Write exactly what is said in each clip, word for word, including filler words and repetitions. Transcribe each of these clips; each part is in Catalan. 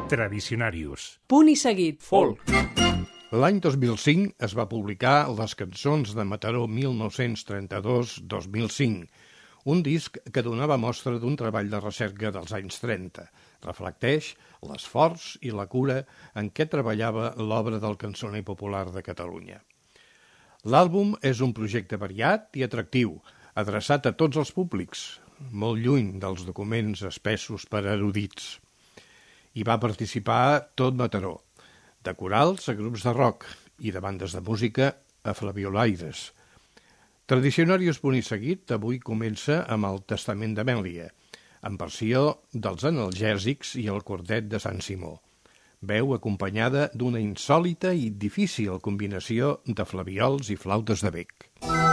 Tradicionarius. Punt i seguit. Folk. L'any dos mil cinc es va publicar Les cançons de Mataró mil nou-cents trenta-dos a dos mil cinc, un disc que donava mostra d'un treball de recerca dels anys trenta. Reflecteix l'esforç i la cura en què treballava l'obra del cançoner popular de Catalunya. L'àlbum és un projecte variat i atractiu, adreçat a tots els públics, molt lluny dels documents espessos per erudits. Hi va participar tot Mataró, de corals a grups de rock i de bandes de música a flabiolaires. Tradicionarius Punt i seguit avui comença amb el Testament d'Amèlia, en versió dels analgèsics i el quartet de Sant Simó. Veu acompanyada d'una insòlita i difícil combinació de flabiols i flautes de bec.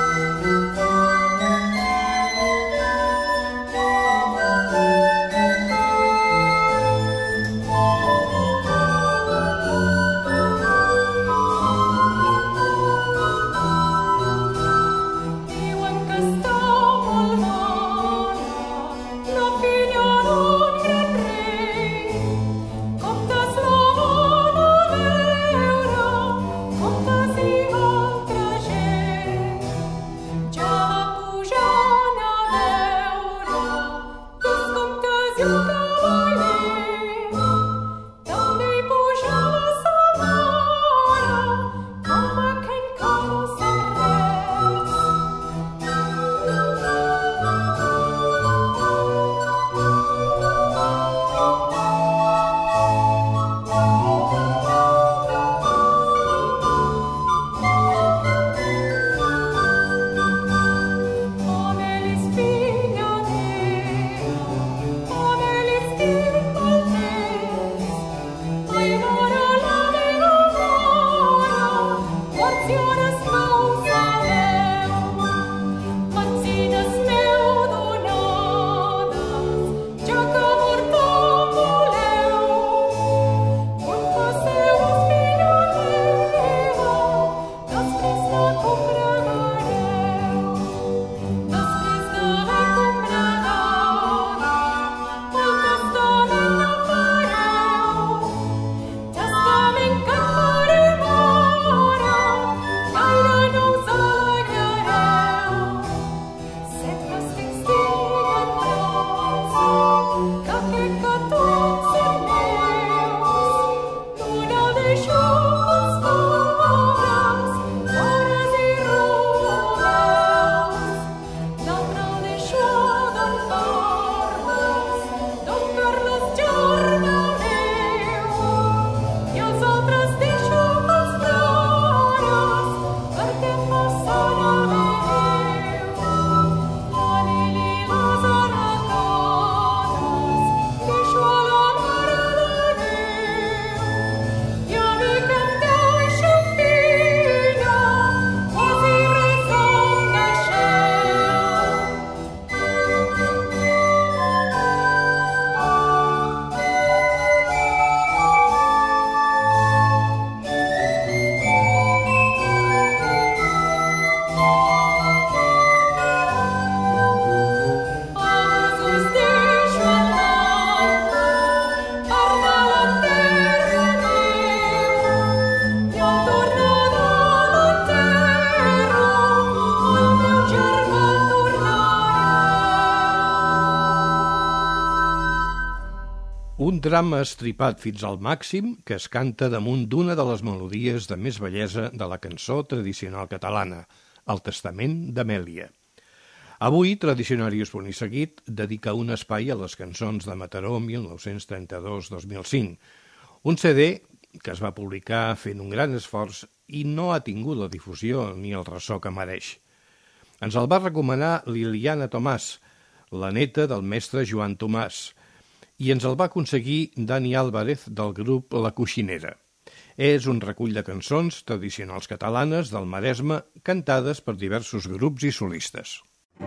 Un drama estripat fins al màxim que es canta damunt d'una de les melodies de més bellesa de la cançó tradicional catalana, el Testament d'Amèlia. Avui, Tradicionarius Punt i seguit dedica un espai a les cançons de Mataró mil nou-cents trenta-dos a dos mil cinc, un C D que es va publicar fent un gran esforç i no ha tingut la difusió ni el ressò que mereix. Ens el va recomanar Liliana Tomàs, la neta del mestre Joan Tomàs, i ens el va aconseguir Dani Álvarez del grup La Coixinera. És un recull de cançons tradicionals catalanes del Maresme cantades per diversos grups i solistes.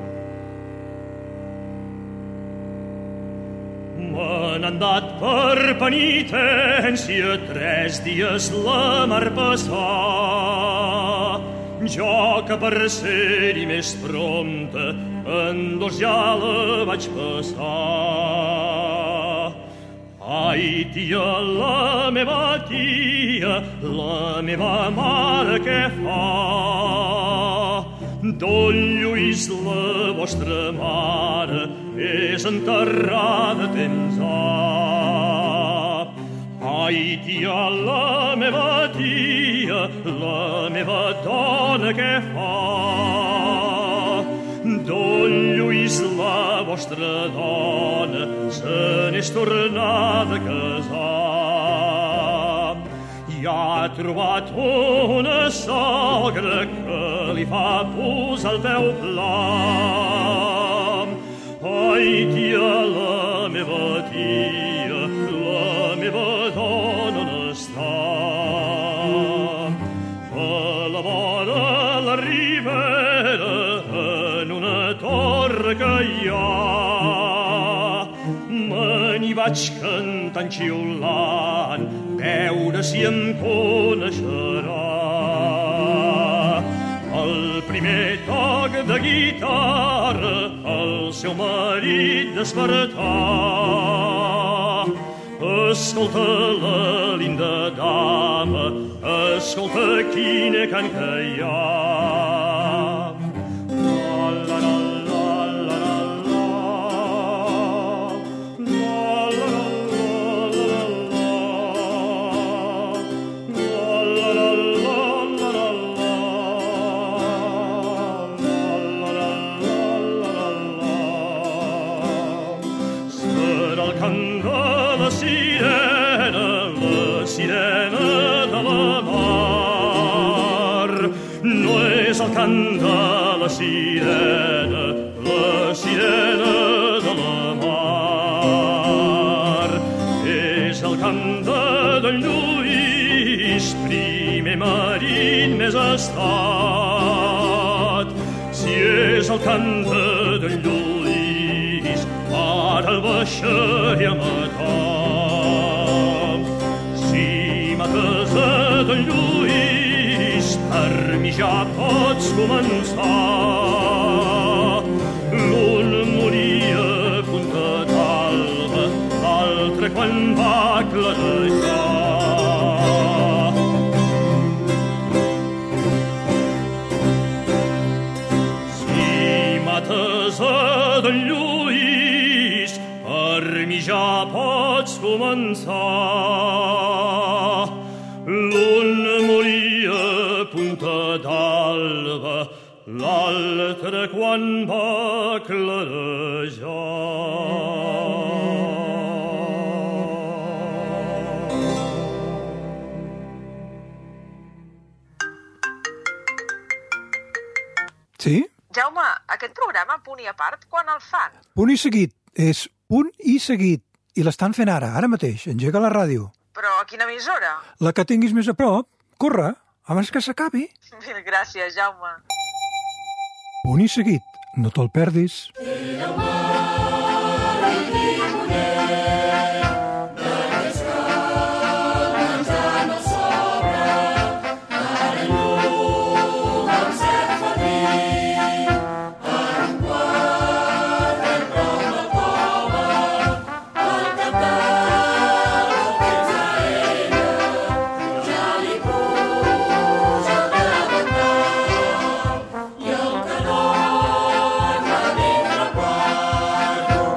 M'han andat per penitència tres dies la mar passar. Jo que per ser-hi més prompte en dos ja la vaig passar. Ai, Ai, tia, la meva tia, la meva mare què fa? Don Lluís, la vostra mare, és enterrada temps ha. Ai, tia, la meva tia, la meva dona què fa? Don Lluís, la vostra dona, se n'és tornada a casar. I ha trobat una sogra que li fa posar el peu pla. Ai, tia, la meva tia, la meva dona on està? A la vora la ribera, en una torre que hi ha, me n'hi vaig cantant xiulant, veure si em coneixerà. El primer toc de guitarra, el seu marit despertar. Escolta la linda dama, escolta quin cant que hi ha. La, la, la, la, la, la, la. La, la, la, la, la, la. La, la, la, la, la, la, la. La, la, la, la, la. Serà el cant de la sirena, la sirena de la mar. No és el cant de la sirena, la sirena de la mar. És el cant de Don Lluís, primer marit més estat. Si és el cant de Don Lluís, ara el baixaré a matar. Si mates a Don Lluís, per mi ja pots començar. L'un moria a punta d'alba, l'altre quan va clarejar. Si mates a Don Lluís, per mi ja pots començar. L'un moria a punta d'alba, l'altre quan va clarejar. Sí? Jaume, aquest programa Punt i a part, quan el fan? Punt i seguit. És Punt i seguit. I l'estan fent ara, ara mateix. Engega la ràdio. Però a quina emissora? La que tinguis més a prop. Corre, abans que s'acabi. Mil gràcies, Jaume. Punt i seguit. No te'l perdis. I el canó va dintre quart.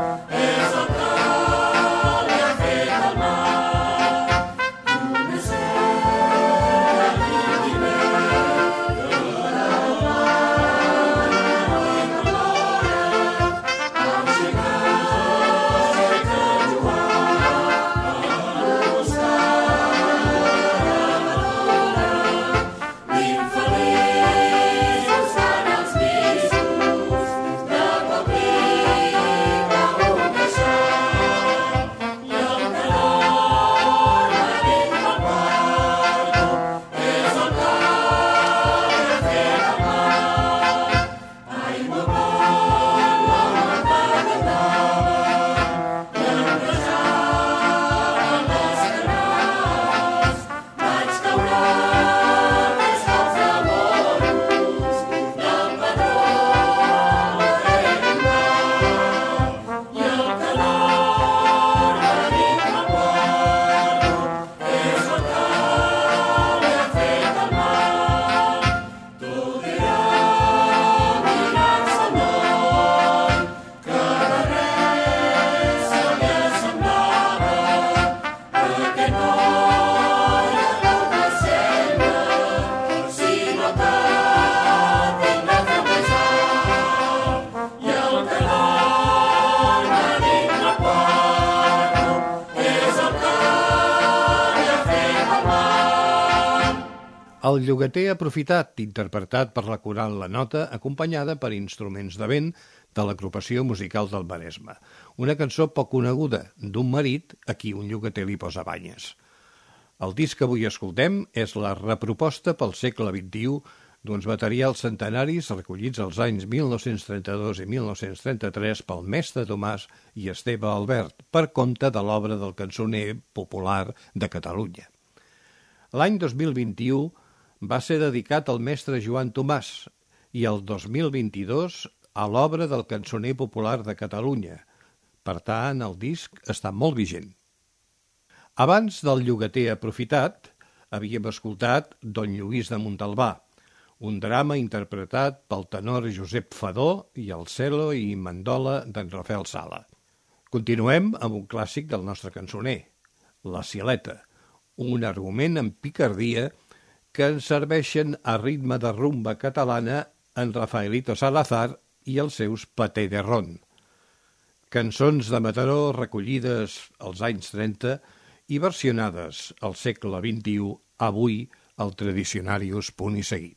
El llogater aprofitat, interpretat per la coral La Nota, acompanyada per instruments de vent de l'agrupació musical del Maresme. Una cançó poc coneguda, d'un marit a qui un llogater li posa banyes. El disc que avui escoltem és la reproposta pel segle vint-i-u d'uns materials centenaris recollits als anys mil nou-cents trenta-dos i mil nou-cents trenta-tres pel mestre Tomàs i Esteve Albert, per compte de l'obra del cançoner popular de Catalunya. L'any dos mil vint-i-u va ser dedicat al mestre Joan Tomàs i el dos mil vint-i-dos a l'obra del cançoner popular de Catalunya. Per tant, el disc està molt vigent. Abans del llogater aprofitat, havíem escoltat Don Lluís de Montalbà, un drama interpretat pel tenor Josep Fadó i el cello i mandola d'en Rafael Sala. Continuem amb un clàssic del nostre cançoner, La Sileta, un argument amb picardia que ens serveixen a ritme de rumba catalana en Rafaelito Salazar i els seus Paté de Ron. Cançons de Mataró recollides als anys trenta i versionades al segle vint-i-u, avui al Tradicionarius Punt i Seguit.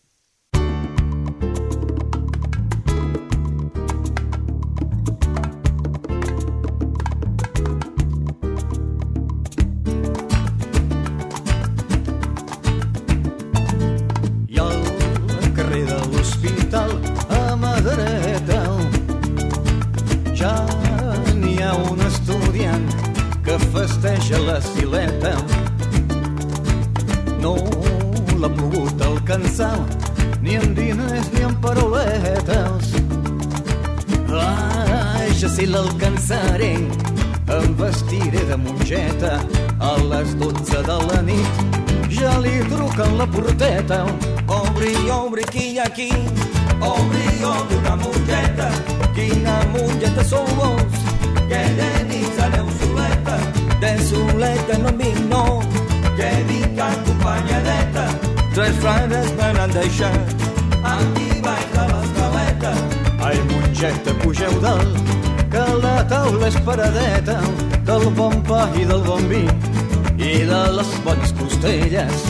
Festeja la Sileta, no l'ha pogut alcançar ni amb diners ni amb paroletes. Ai, ja si l'alcançaré, em vestiré de mongeta a les dotze de la nit, ja li truquen la porteta. Obri, obri, qui hi ha aquí? Obri, obri una mongeta. Quina mongeta sou vos? Que de nit sereu soleta. De soleta no em vinc, no, que vinc acompanyadeta. Tres frares me n'han deixat aquí baix de l'escaleta. Ai, mongeta, pugeu dalt, que la taula és paradeta del bon pa i del bon vi i de les bones costelles.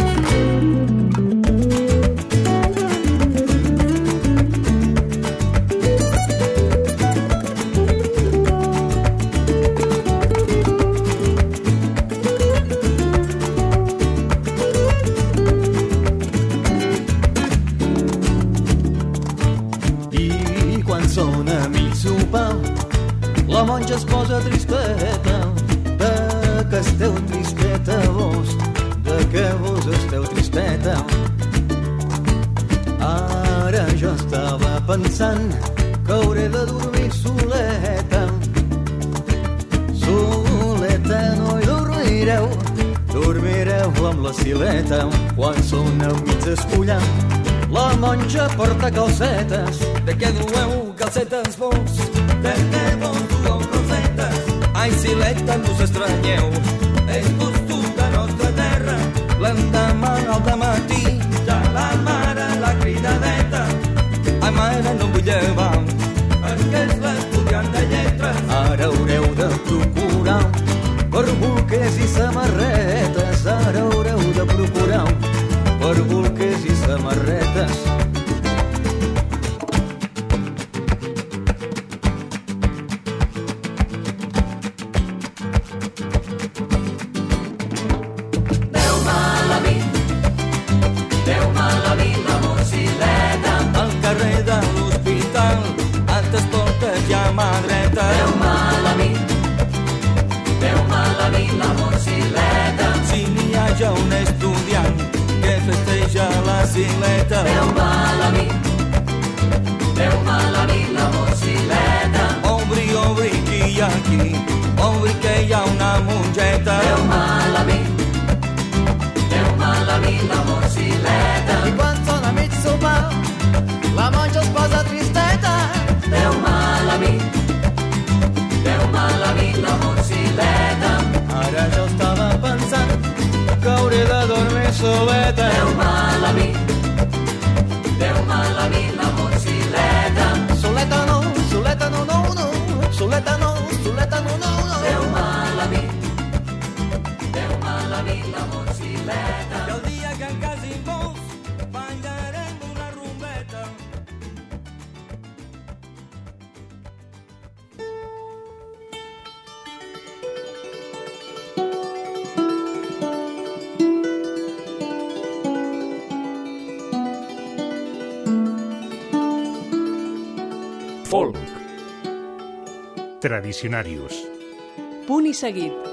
La monja es posa tristeta, de que esteu tristeta vos, de que vos esteu tristeta. Ara jo estava pensant que hauré de dormir soleta. Soleta no hi dormireu, dormireu amb la Sileta. Quan soneu mig despullant, la monja porta calcetes. De què dueu calcetes vos? De què vos dueu calcetes? Ai, Sileta, no us estranyeu, és costum de nostra terra. L'endemà al dematí, ja la mare la cridadeta. Ai, mare, no em vull llevar, perquè és l'estudiant de lletres. Ara haureu de procurar per bolquers i samarretes. Ara haureu de procurar per bolquers i samarretes. Ja un estudiant que festeja la Sileta. Déu malami, Déu malami, la mocileta. Obri, obri, qui hi ha aquí? Obri que hi ha una mongeta. Déu malami, Déu malami, la mocileta. I quan sona mig sopar, la monja es posa tristeta. Déu malami, Déu malami, la mocileta. Ara jo estava pensant que hauré de dormir soleta. Déu malami, Déu malami, la mocileta. Soleta no, soleta no, no, no. Soleta no, soleta no, no, no. Déu malami, Déu malami, la mocileta. I el dia que en quasi molt Folk. Tradicionarius. Punt i seguit.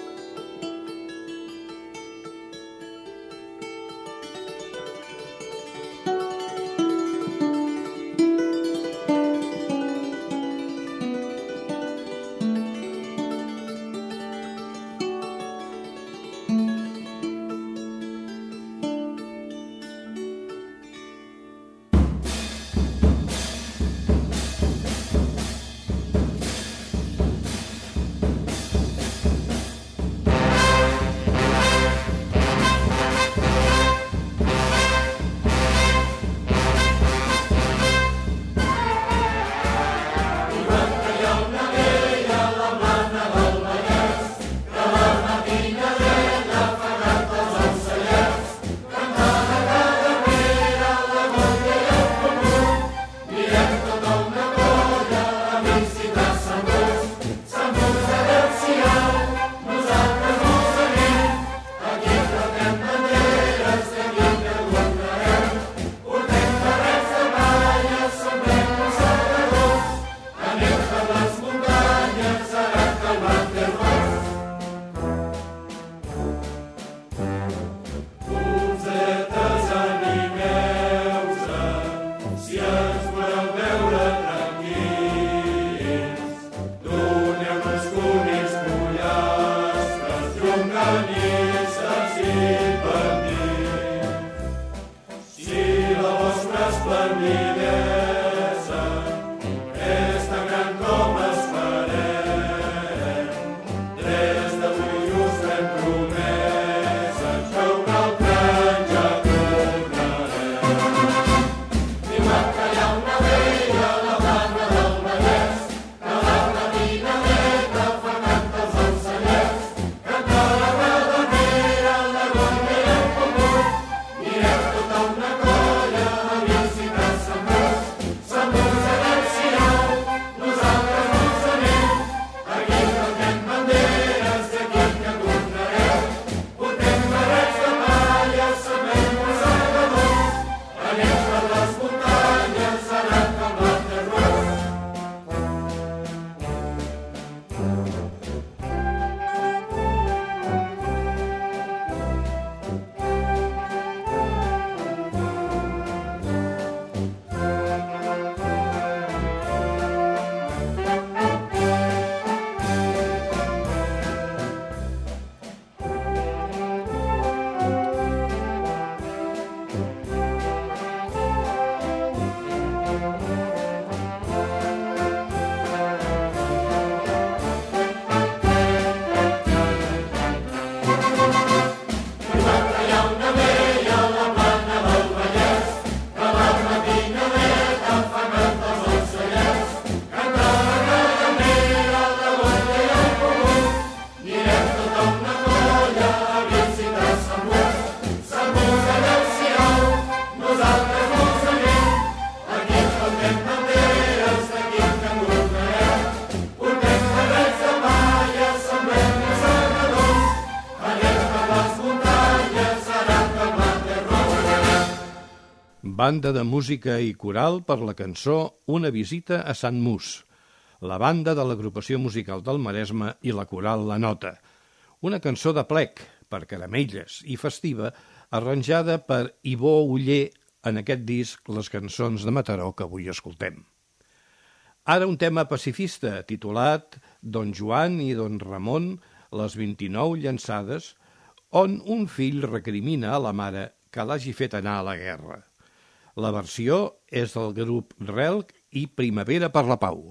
Banda de música i coral per la cançó Una visita a Sant Mus, la banda de l'agrupació musical del Maresme i la coral La Nota. Una cançó de plec, per caramelles i festiva, arranjada per Ivó Oller en aquest disc Les cançons de Mataró que avui escoltem. Ara un tema pacifista titulat Don Joan i Don Ramon, les vint-i-nou llançades, on un fill recrimina a la mare que l'hagi fet anar a la guerra. La versió és del grup Relc i Primavera per la Pau.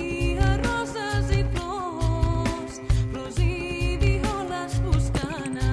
Roses i flors, flors i violes buscant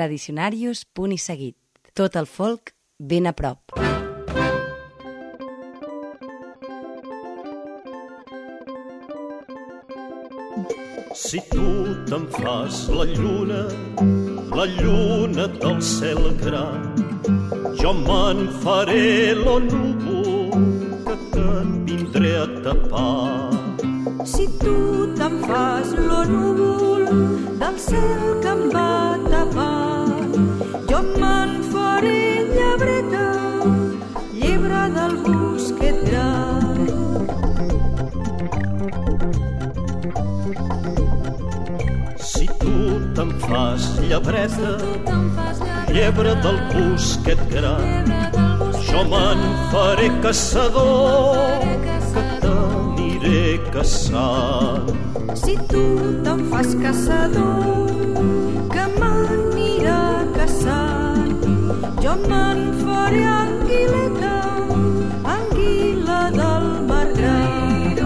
Tradicionarius, punt i seguit. Tot el folk ben a prop. Si tu te'n fas la lluna, la lluna del cel gran, jo me'n faré lo núvol que te'n vindré a tapar. Si tu te'n fas lo núvol del cel que em va tapar, jo me'n faré llebreta, llebre del bosquet gran. Si tu te'n fas llebreta, llebre del bosquet gran, jo me'n faré caçador, que t'aniré caçant. Si tu te'n fas caçador, que m'anirà caçant, jo me'n faré anguileta, anguila del mar gran.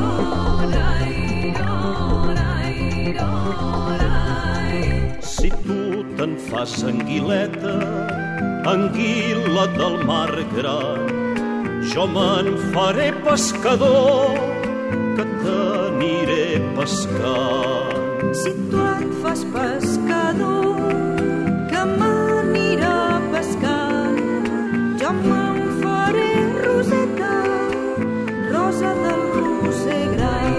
Si tu te'n fas anguileta, anguila del mar gran, jo me'n faré pescador, que t'aniré pescant. Si tu et fas pescador, que m'anirà pescant, jo me'n faré roseta, rosa del roser gran.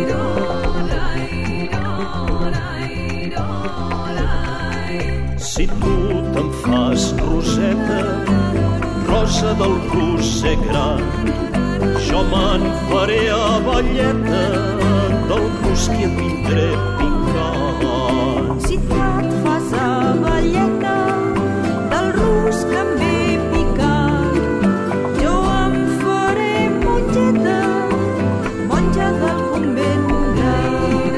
Si tu te'n fas roseta, rosa del roser gran, jo me'n faré abelleta, del rus que et vindré picant. Si tu et fas abelleta, del rus que em ve picant, jo em faré monjeta, monja del convent gran.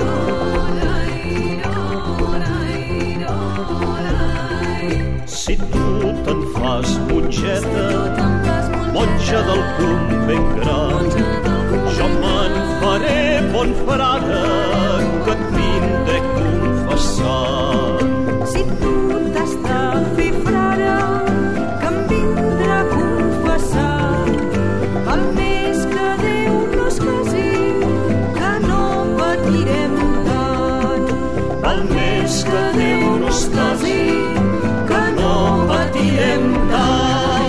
Si tu te'n fas monjeta, monja del convent gran, jo me'n faré bon frare, que et vindré confessant. Si tu t'has de fer frare, que em vindrà a confessar, val més que Déu no es casi, que no patirem tant. Val més que Déu no es casi, que no patirem tant.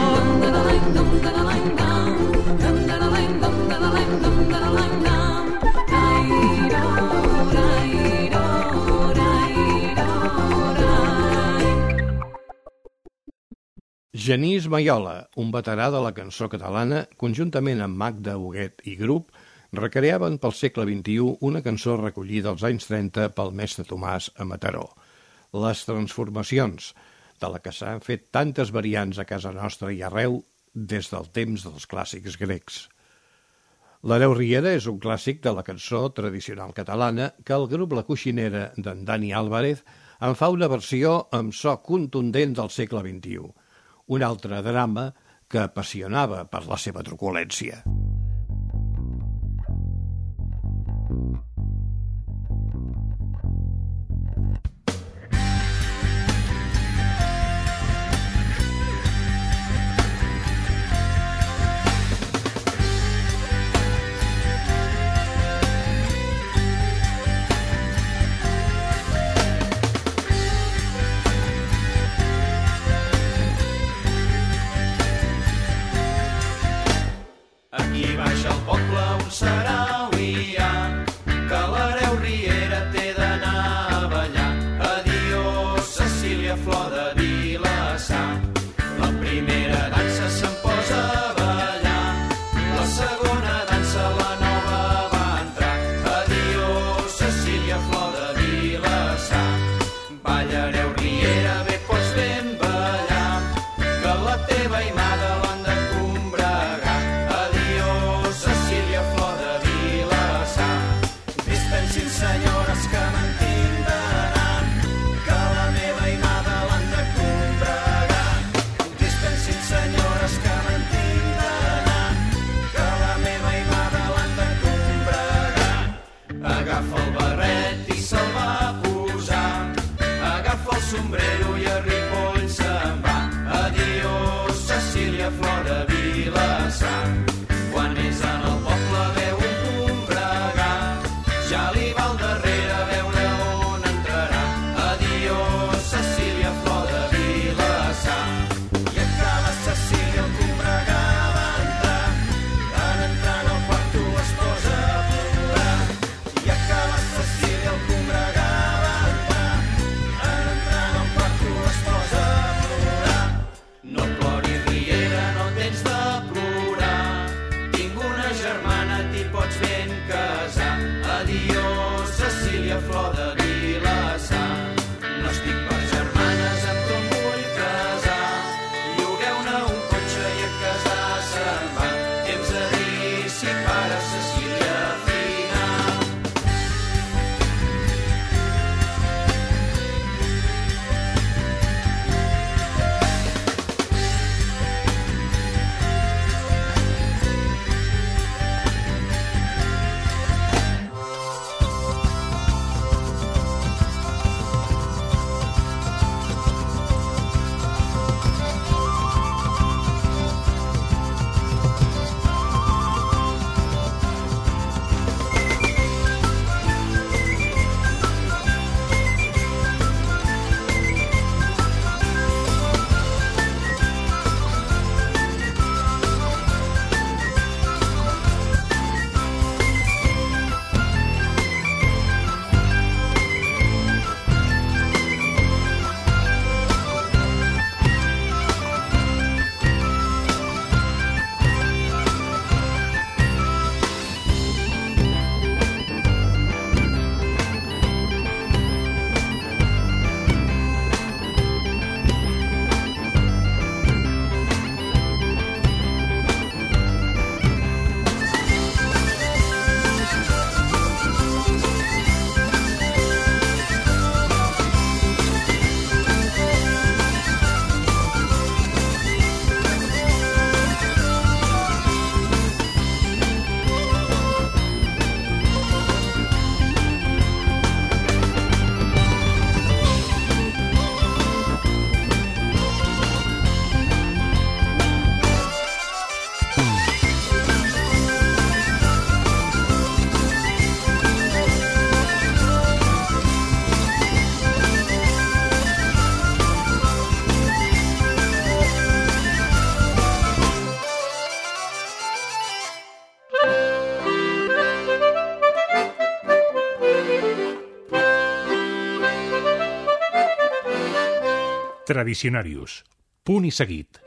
Genís Maiola, un veterà de la cançó catalana, conjuntament amb Magda Huguet i grup, recreaven pel segle vint-i-u una cançó recollida als anys trenta pel mestre Tomàs a Mataró. Les transformacions, de la que s'han fet tantes variants a casa nostra i arreu des del temps dels clàssics grecs. L'Hereu Riera és un clàssic de la cançó tradicional catalana que el grup La Coixinera d'en Dani Álvarez en fa una versió amb so contundent del segle vint-i-u. Un altre drama que apassionava per la seva truculència. Aquí Tradicionarius. Punt i seguit.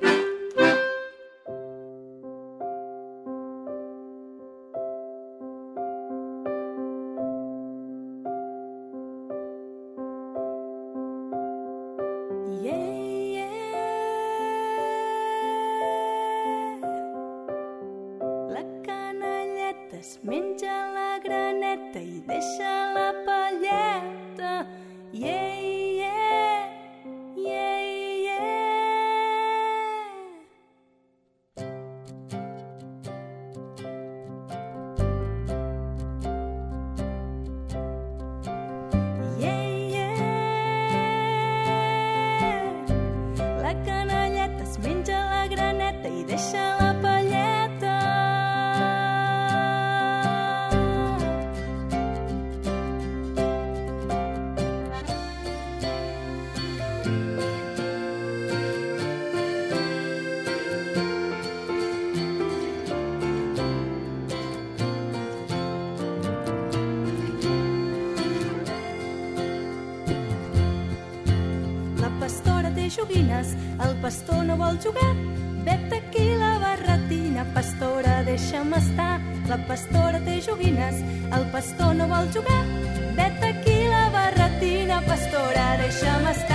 Joguines, el pastor no vol jugar. Vet aquí la barretina, pastora, deixa'm estar. La pastora té joguines, el pastor no vol jugar. Vet aquí la barretina, pastora, deixa'm estar.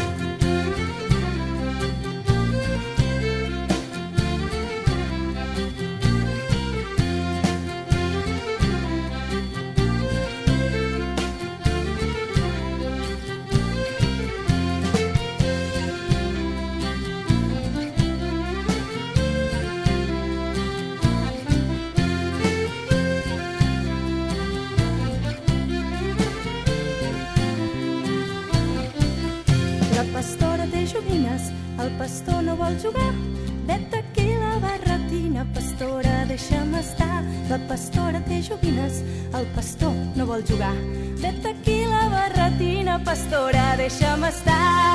El pastor no vol jugar. Vet aquí la barretina, pastora, deixa'm estar. La pastora té joguines, el pastor no vol jugar. Vet aquí la barretina, pastora, deixa'm estar.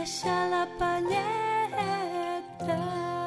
deixa la palleta.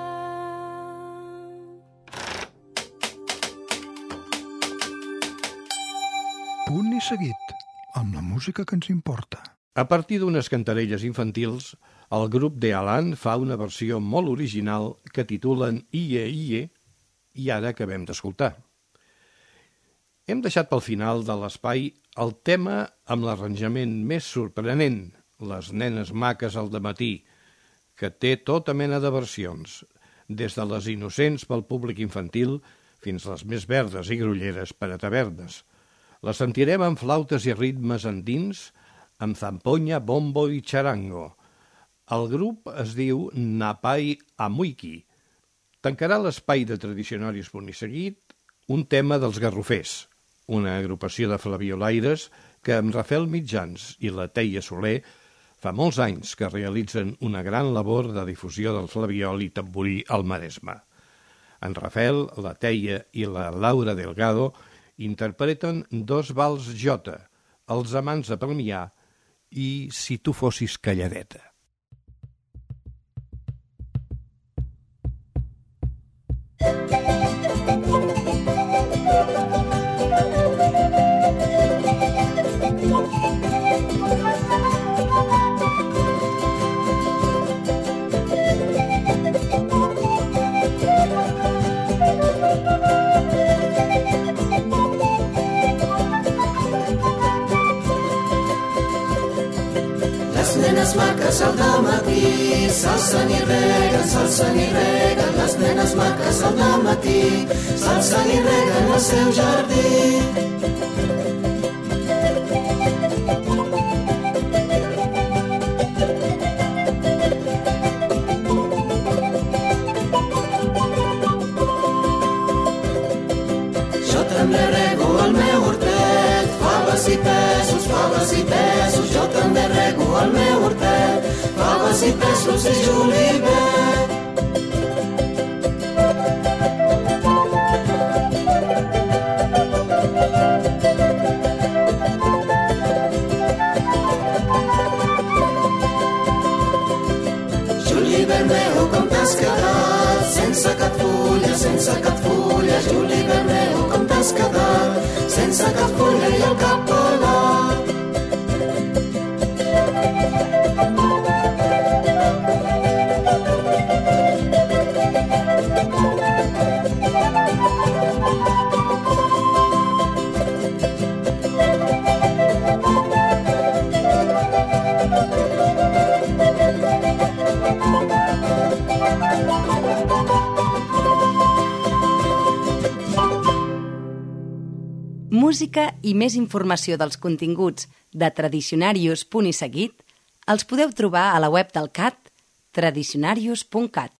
Punt i seguit, amb la música que ens importa. A partir d'unes cantarelles infantils, el grup de Alan fa una versió molt original que titulen Ie, Ie, i ara acabem d'escoltar. Hem deixat pel final de l'espai el tema amb l'arranjament més sorprenent, Les nenes maques al dematí, que té tota mena de versions, des de les innocents pel públic infantil fins les més verdes i grolleres per a tavernes. La sentirem amb flautes i ritmes andins, amb zamponya, bombo i charango. El grup es diu Napai Amuiki. Tancarà l'espai de Tradicionaris Punt i Seguit un tema dels Garrofers, una agrupació de flabiolaires que amb Rafael Mitjans i la Teia Soler fa molts anys que realitzen una gran labor de difusió del flabiol i tamborí al Maresme. En Rafael, la Teia i la Laura Delgado interpreten dos vals jota, Els amants de Premià i Si tu fossis calladeta. Les maques al dematí s'alcen i reguen, s'alcen i reguen. Les nenes maques al dematí s'alcen i reguen el seu jardí. Jo també rego el meu hortet, faves i pèsols, faves i pèsols. Jo també rego el meu hortet, faves i pèsols i julivert. Julivert meu, com t'has quedat? Sense cap fulla, sense cap fulla. Julivert meu, com t'has quedat? Sense cap fulla i el cap pelat. Música i més informació dels continguts de Tradicionarius Punt i Seguit els podeu trobar a la web del C A T, tradicionarius punt cat.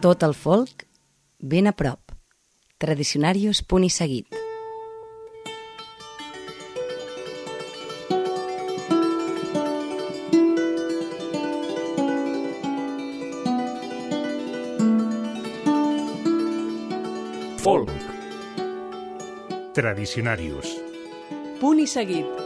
Tot el folk ben a prop. Tradicionarius punt i seguit. Folk. Tradicionarius. Punt i seguit.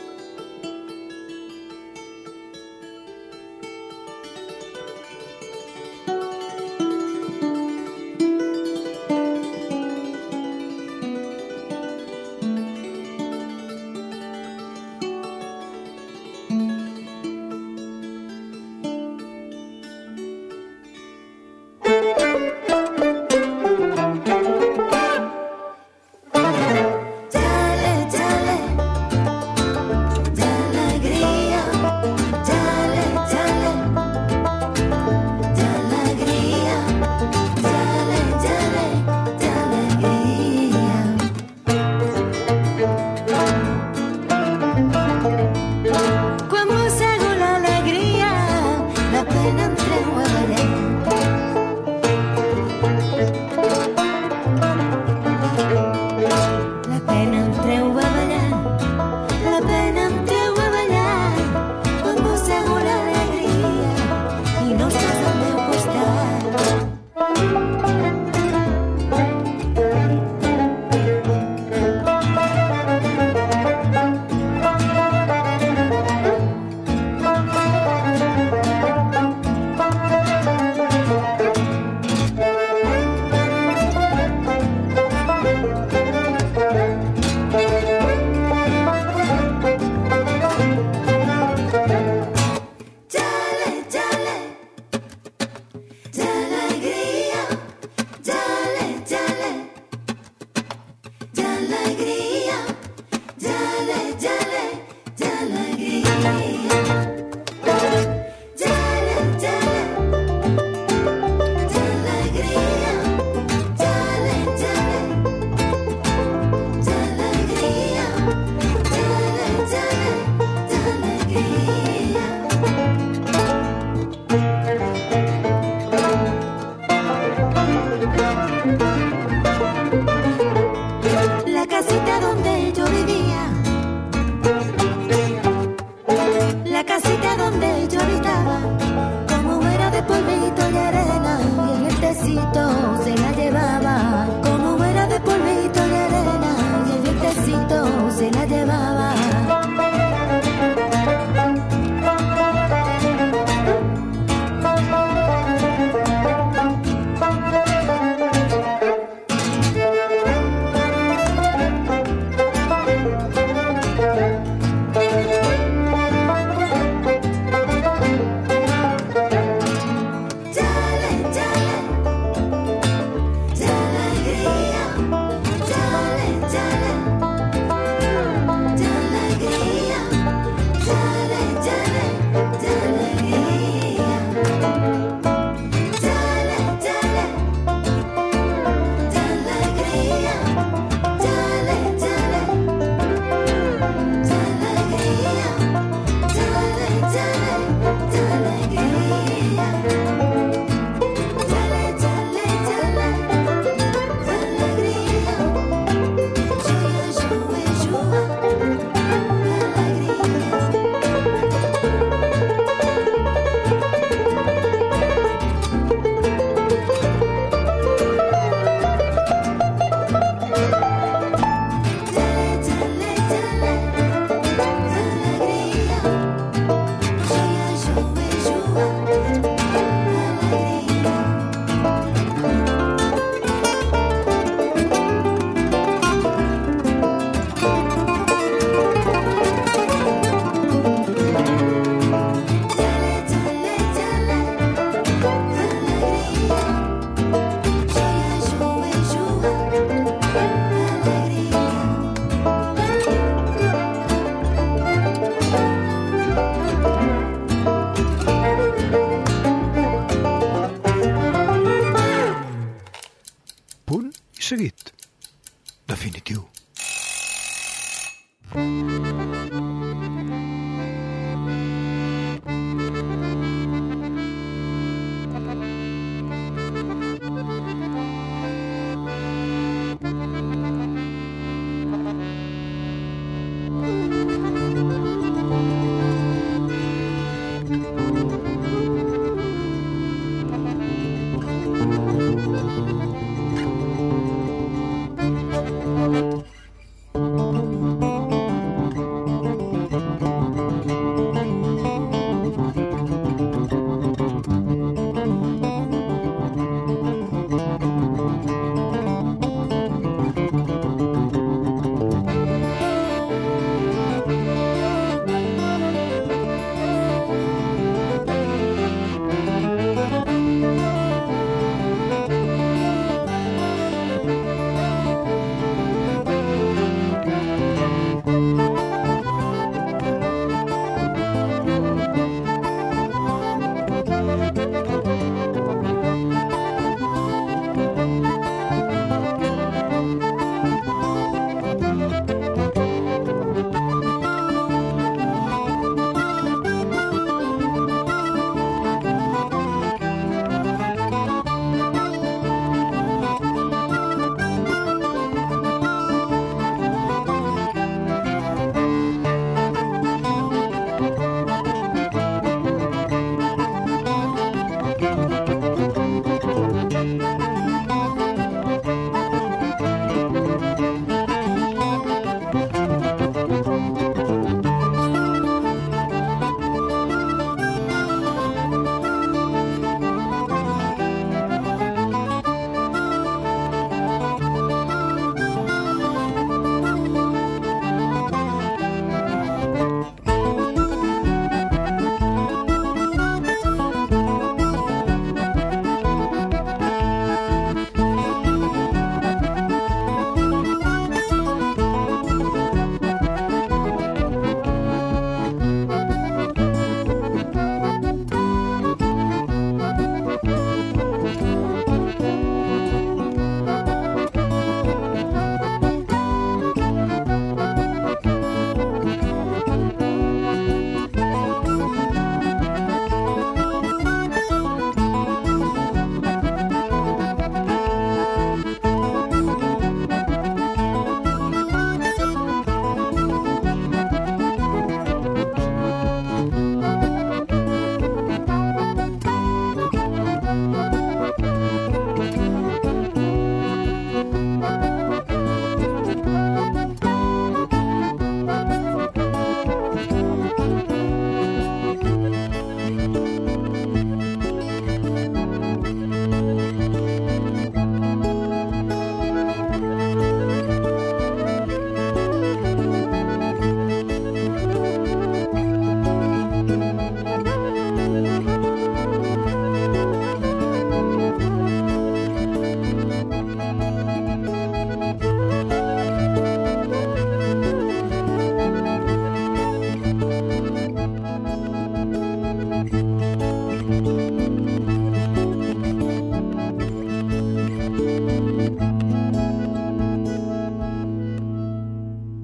seguit. Definitiu.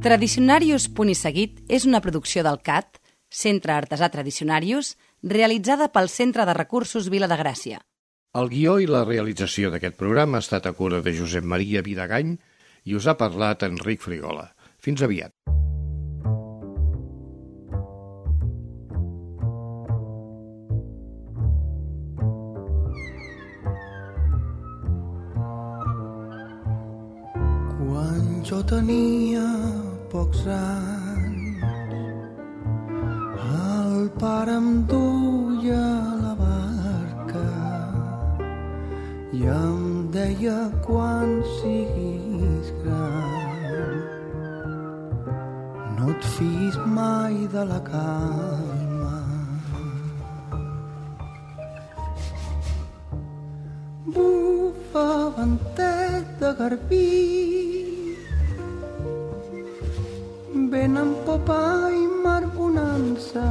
Tradicionarius Punt i Seguit és una producció del C A T, Centre Artesà Tradicionarius, realitzada pel Centre de Recursos Vila de Gràcia. El guió i la realització d'aquest programa ha estat a cura de Josep Maria Vidagany i us ha parlat Enric Frigola. Fins aviat. Quan jo tenia pocs anys, el pare em duia a la barca i em deia quan siguis gran no et fiïs mai de la calma. Bufa ventet de garbí, vent en popa i mar bonança,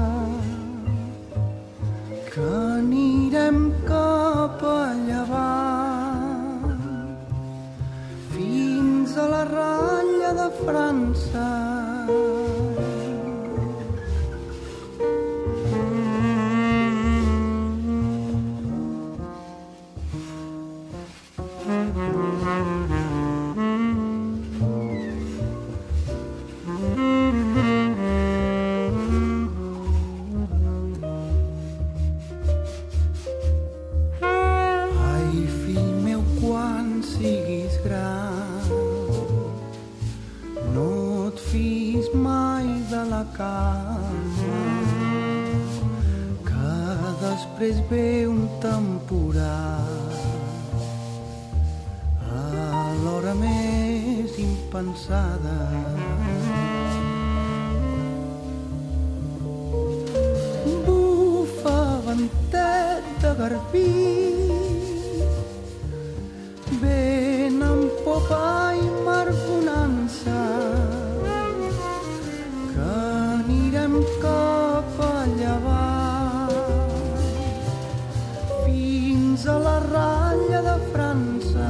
que anirem cap a llevant fins a la ratlla de França. Després ve un temporal a l'hora més impensada. Bufa ventet de garbí, vent en popa i mar bonança, que anirem cap a llevant a la ratlla de França.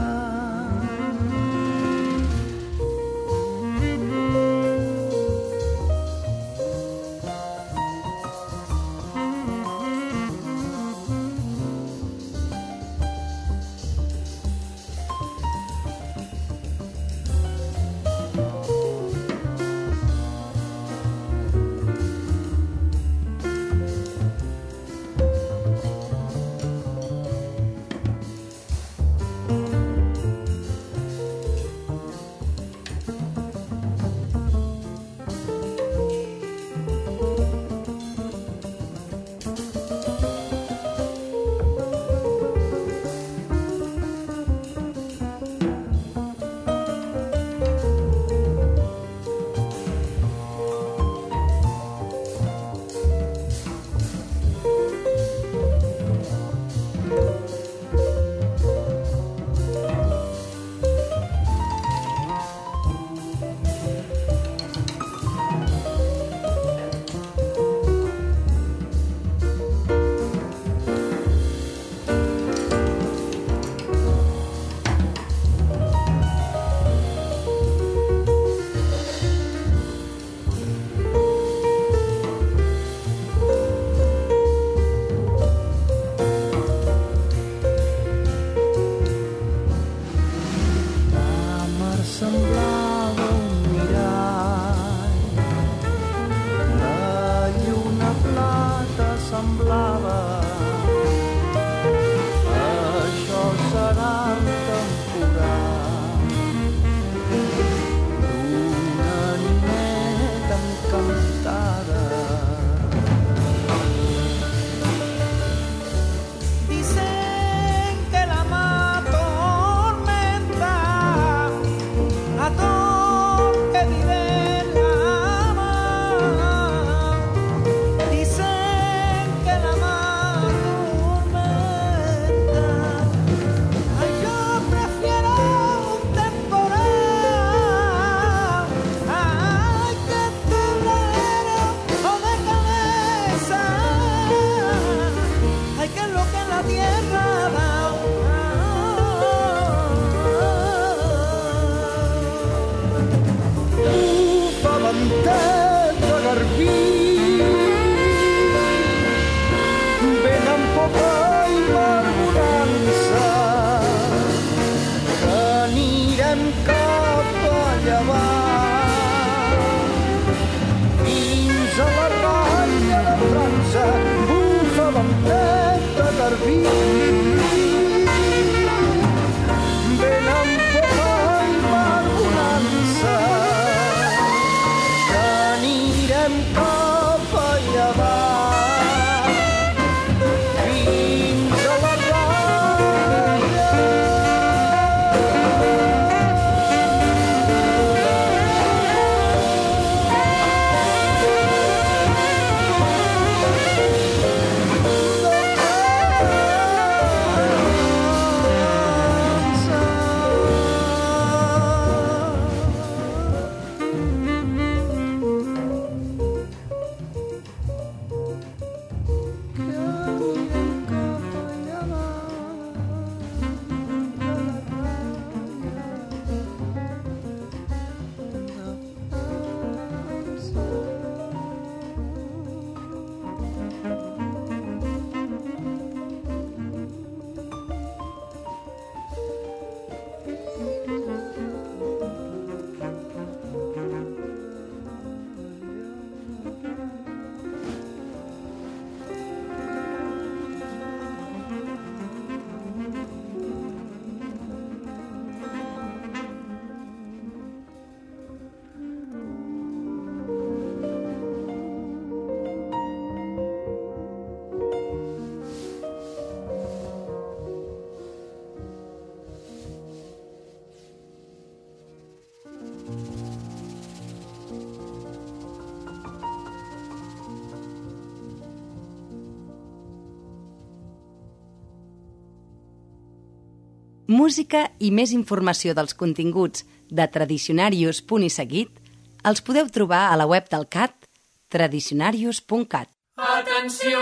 Música i més informació dels continguts de Tradicionarius Punt i Seguit els podeu trobar a la web del C A T, tradicionarius punt cat. Atenció!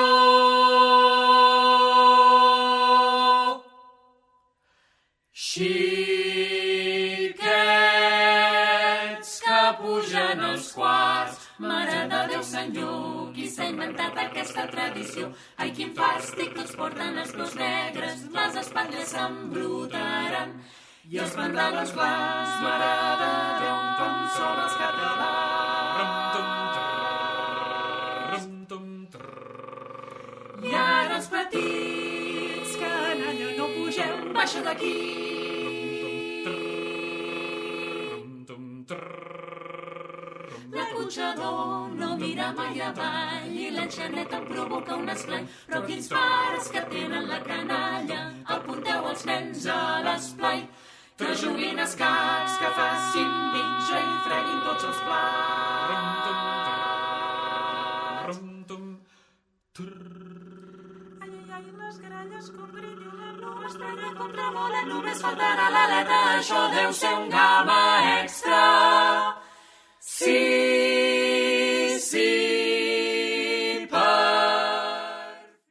Xiquets que pugen els quarts, Mare de Déu Sant Lluc, qui s'ha inventat aquesta tradició? Ai, quin fàstic, tots porten els peus negres, les espatlles s'embrutaran i els pantalons blancs, Mare de Déu, com són els catalans. I ara els petits, canalla, no pugeu, baixa d'aquí. L'acotxador no mira mai avall i l'enxaneta em provoca un esclany. Però quins pares que tenen la canalla, apunteu els nens a l'esplai, que juguin a escacs, que facin bitxa i freguin tots els plats. Ai, ai, ai, les gralles com grinyolen, no estranya contra volen, només faltarà l'aleta, això deu ser un gamma extra. Sí!